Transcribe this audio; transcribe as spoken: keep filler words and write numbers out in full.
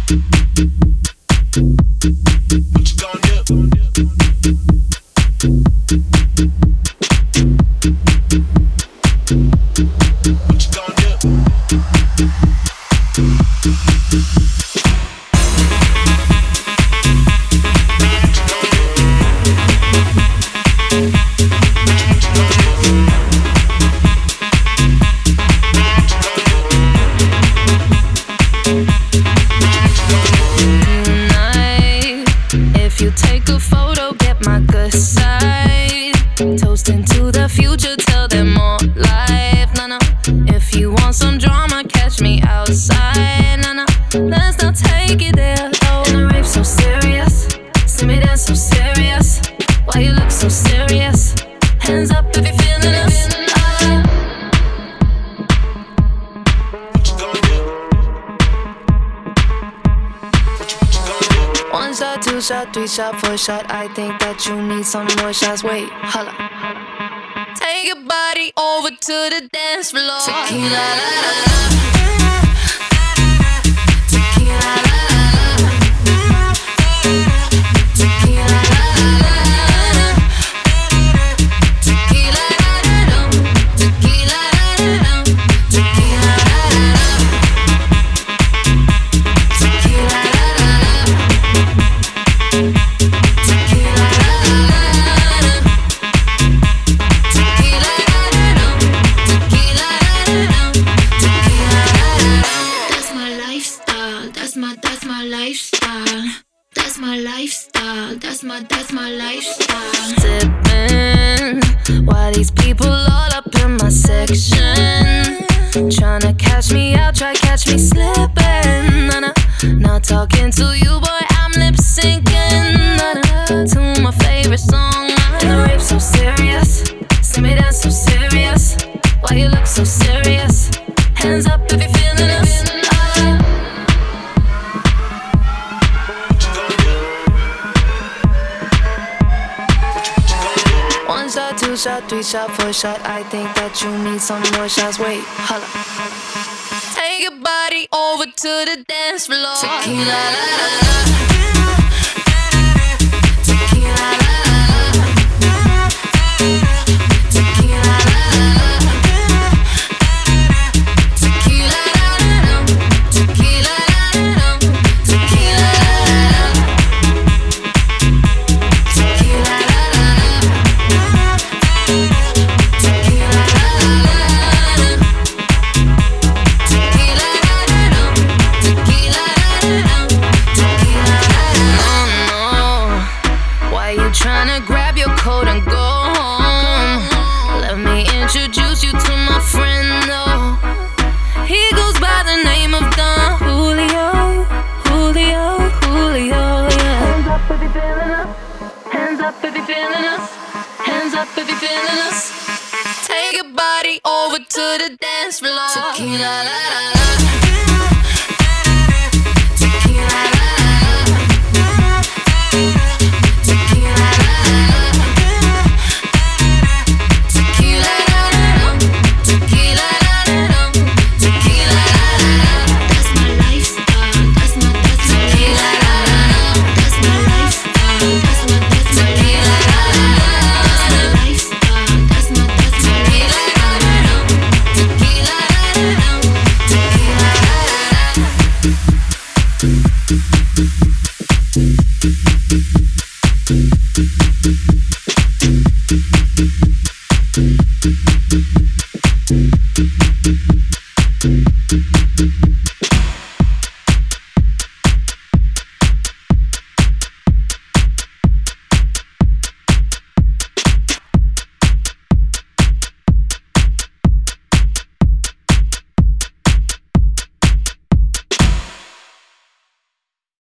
Three shot, four shot, I think that you need some more shots. Wait, holla. Take your body over to the dance floor. Tequila, la, la, la. Tequila, la, la, la. Tequila, la, la, la. Tequila, la, la, la. Tequila, la, la, la. Tequila, la, la, la. Tequila, la, la, la. That's my, that's my lifestyle. Sipping while these people all up in my section, tryna catch me out, try catch me slipping. Nah, nah. Not talking to you, boy, I'm lip syncing. Nah, nah. To my favorite song. And the rape so serious, see me dance so serious. Why you look so serious? Hands up if you're feeling us. Two shot, three shot, four shot, I think that you need some more shots. Wait, holla. Take your body over to the dance floor. Tequila, la, la, la. Tequila, la, la, la. Tequila, la, la, la. Tequila, la, la, la. Tequila, la, la, la. Tequila, la, la, la. Tequila, la, la, la. Tryna grab your coat and go home. Let me introduce you to my friend, though. He goes by the name of Don Julio, Julio, Julio, yeah. Hands up if you're feeling us. Hands up if you're feeling us. Hands up if you're feeling us. Take your body over to the dance floor. Tequila, la, la, la. Thank you.